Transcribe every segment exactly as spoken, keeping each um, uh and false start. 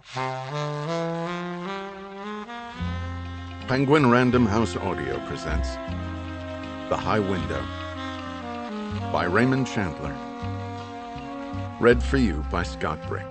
Penguin Random House Audio presents The High Window by Raymond Chandler. Read for you by Scott Brick.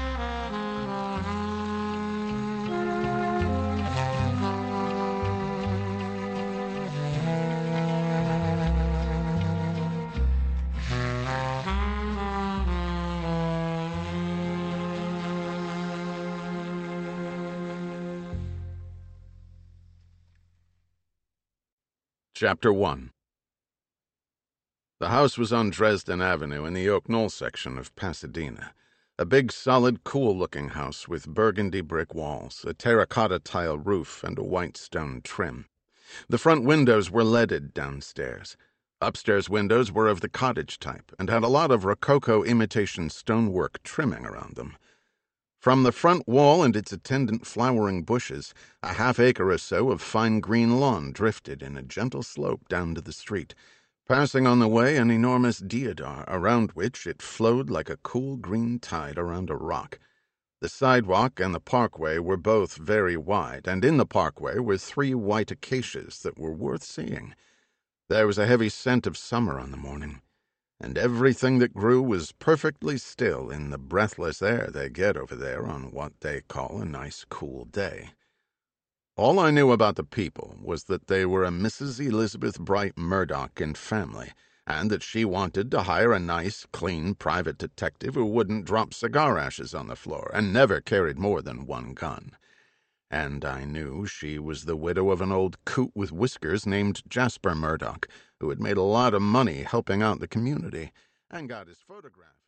Chapter one. The house was on Dresden Avenue in the Oak Knoll section of Pasadena. A big, solid, cool-looking house with burgundy brick walls, a terracotta tile roof, and a white stone trim. The front windows were leaded downstairs. Upstairs windows were of the cottage type and had a lot of Rococo imitation stonework trimming around them. From the front wall and its attendant flowering bushes, a half-acre or so of fine green lawn drifted in a gentle slope down to the street, passing on the way an enormous deodar, around which it flowed like a cool green tide around a rock. The sidewalk and the parkway were both very wide, and in the parkway were three white acacias that were worth seeing. There was a heavy scent of summer on the morning, and everything that grew was perfectly still in the breathless air they get over there on what they call a nice cool day. All I knew about the people was that they were a Missus Elizabeth Bright Murdoch and family, and that she wanted to hire a nice, clean private detective who wouldn't drop cigar ashes on the floor and never carried more than one gun. And I knew she was the widow of an old coot with whiskers named Jasper Murdoch, who had made a lot of money helping out the community, and got his photograph.